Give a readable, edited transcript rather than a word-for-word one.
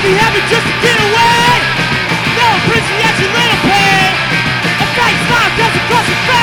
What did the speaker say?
be happy just to get away. No appreciation, little pain. A fake smile doesn't cross your face.